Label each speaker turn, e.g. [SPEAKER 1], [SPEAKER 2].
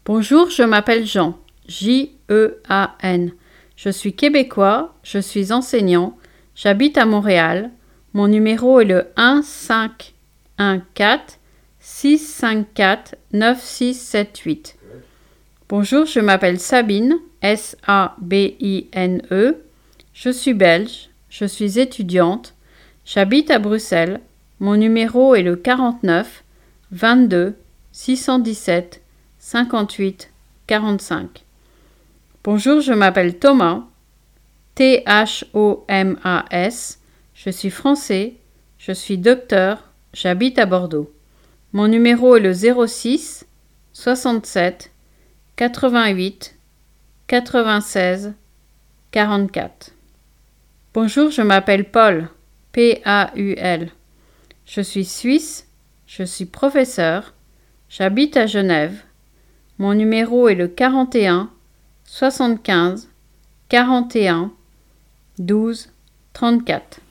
[SPEAKER 1] Bonjour, je m'appelle Jean, J-E-A-N. Je suis québécois, je suis enseignant, j'habite à Montréal. Mon numéro est le 1-514-654-9678. Bonjour, je m'appelle Sabine, S-A-B-I-N-E. Je suis belge, je suis étudiante, j'habite à Bruxelles. Mon numéro est le 49 22 617 58 45. Bonjour, je m'appelle Thomas, T-H-O-M-A-S. Je suis français, je suis docteur, j'habite à Bordeaux. Mon numéro est le 06 67 88 96 44. Bonjour, je m'appelle Paul, P-A-U-L. Je suis suisse, je suis professeur, j'habite à Genève. Mon numéro est le 41 75 41 12 34.